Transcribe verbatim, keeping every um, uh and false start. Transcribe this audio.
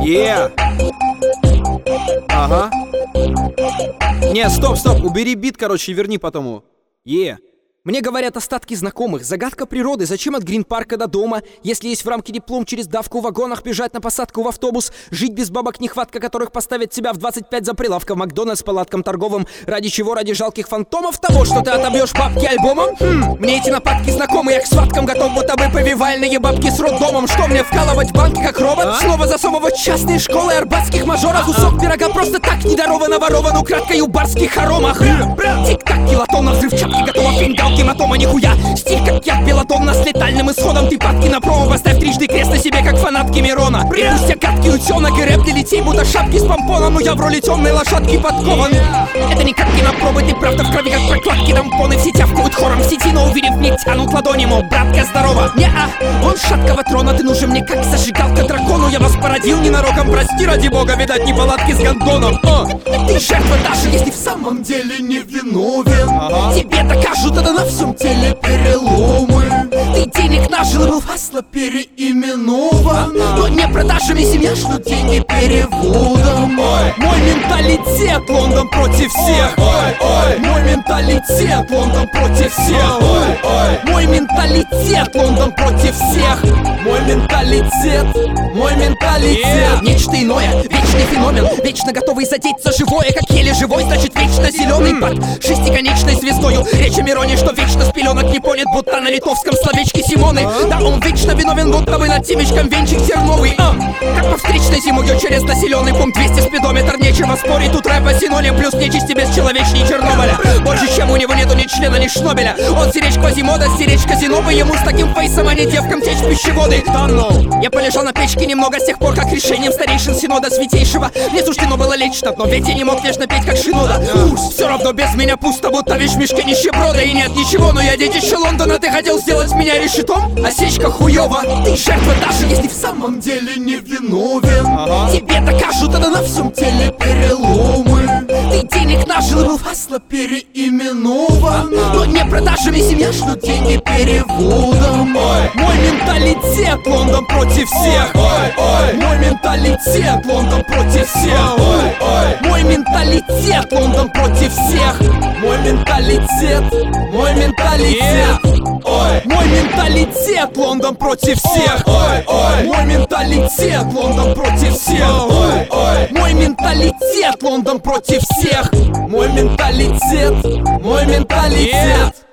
Yeah. Ага. Не, стоп, стоп, убери бит, короче, и верни потом его. Yeah. Мне говорят остатки знакомых. Загадка природы. Зачем от Грин-парка до дома? Если есть в рамке диплом, через давку в вагонах бежать на посадку в автобус. Жить без бабок нехватка, которых поставят тебя в двадцать пять за прилавка в Макдональдс с палатком торговым. Ради чего? Ради жалких фантомов того, что ты отобьешь бабки альбомом? Хм, мне эти нападки знакомы. Я к схваткам готов, будто бы повивальные бабки с роддомом. Что мне, вкалывать в банки как робот? А? Снова засовывать частные школы арбатских мажоров. Кусок пирога просто так недорован, ворован украдкой у барских хоромах. Тик-так, килотонна, взрывчатки, готова фингал. Гематома нихуя, стиль как яд, белотонна с летальным исходом. Ты падки на промо, поставь трижды крест на себе, как фанат Кимирона. И пусть я гадкий утенок и рэп для детей, будто шапки с помпоном, но я в роли темной лошадки подкован. Это не как кинопробы, ты правда в крови, как прокладки. Тампоны все тявкают хором в сети, но увидев мне тянут ладони, мол, братка, здорово. Не-а, он шаткого трона, ты нужен мне как зажигалка дракону. Я вас породил ненароком, прости ради бога, видать неполадки с гондоном. О, ты жертва даже если в самом деле не виновен. Ага. Тебе докажут это на всем теле переломы. Ты денег нажил, был фасло переименован. Но не продажами семья, что деньги переводом. Ой. Мой менталитет, Лондон против всех. Ой, ой. Мой менталитет, Лондон против всех. Ой, ой. Мой менталитет, Лондон против всех. Мой менталитет, мой менталитет. Yeah. Нечто иное, вечный феномен. Вечно готовый задеть за живое, как еле живой, значит вечно зеленый под шестиконечной звездою. Речь о Мироне, что вечно с пеленок не понят, будто на литовском словечке Симоны. Да он вечно виновен, будто бы над темечком венчик терновый. а. Как по встречной зимою через населенный пункт двести спидометр. Нечего спорить, тут рэпа синоним, плюс нечисти бесчеловечней Чернобыля. Больше, чем у него нету ни члена, ни шнобеля. Он сиречь Квазимода, сиречь Казинова. Ему с таким фейсом, а не девкам течь пищеводы. Да ну, я полежал на печке немного с тех пор, как решением старейшин Синода Святейшего мне суждено было лечь на дно, ведь я не мог нежно петь, как Шинода. Уж все равно без меня пусто, будто вещь в мешке нищеброда. И нет ничего, но я детище Лондона. Ты хотел сделать меня решетом? Осечка хуёва. Ты жертва даже если в самом деле не виновен. Ага. Тебе докажут это на всем теле переломы. Ты денег нажил, был фасло переименован. ага. Но не продажами семья, что деньги переводом. Ой. Мой менталитет, Лондон против всех. Ой, ой. Мой менталитет, Лондон против всех. Ой, ой. Мой менталитет, Лондон против всех. Мой менталитет, мой менталитет. Yeah. Ой. Мой менталитет, Лондон против всех. Ой, ой. Мой менталитет, Лондон против всех. Ой, ой. Мой менталитет, Лондон против всех. Мой менталитет, мой менталитет. Yeah.